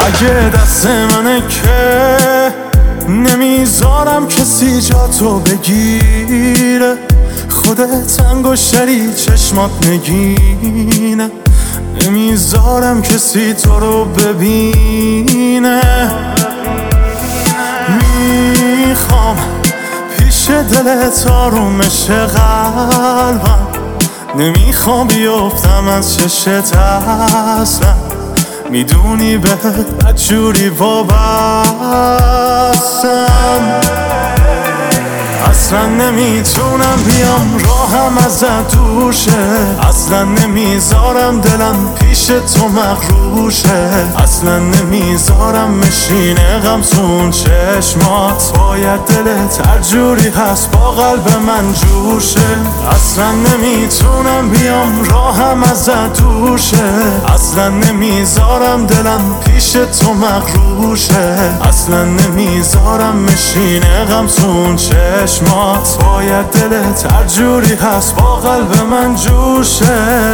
اگه دست منه که نمیذارم کسی جا تو بگیره، خودت انگشتری چشمات نگینه، نمیذارم کسی تو رو ببینه. میخوام پیش دلت آرومش قلبم، نمیخوام بیفتم از چشت اصلا، میدونی بهت بدجوری وابستم. اصلا نمیتونم بیام راهم ازت دور شه، اصلا نمیذارم دلم پیش تو مغروشه، اصلا نمیذارم مشینه غم تون چشمات، باید دلت هر جوری هست با قلب من جور شه. اصلا نمیتونم بیام راهم ازت دور شه، اصلا نمیذارم دلم پیش تو مغروشه، اصلا نمیذارم مشینه غم تون چشمات، باید دلت هر جوری هست با قلب من جور شه.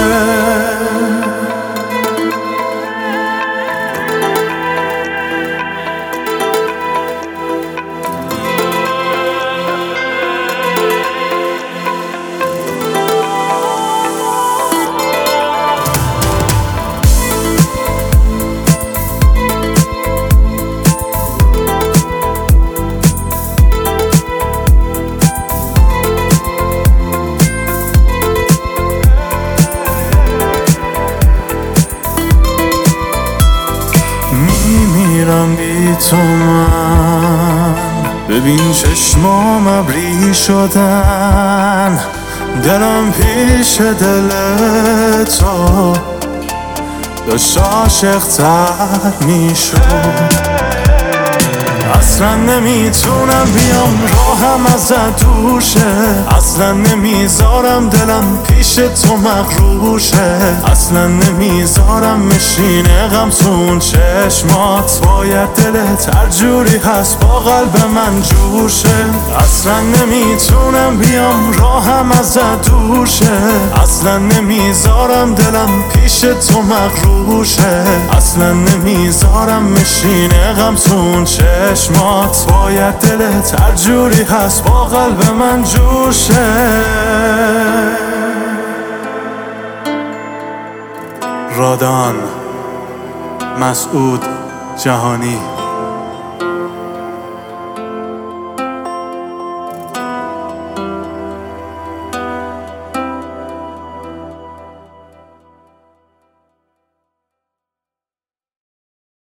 میمیرم بی تو من، ببین چشمام ابری شدن، دلم پیش دل تو داشت عاشق‌تر میشد. اصلا نمیتونم بیام راهم ازت دور شه، اصلا نمیذارم دلم پیش تو مغرور شه، اصلا نمیذارم مشینه غم تون چشمات، باید دلت هر جوری هست با قلب من جور شه. اصلا نمیتونم بیام راهم ازت دور شه، اصلا نمیذارم دلم پیش تو مغرور شه، اصلا نمیذارم مشینه غم تون چشمات، باید دلت هر جوری هست با قلب من جور شه. رادان مسعود جهانی.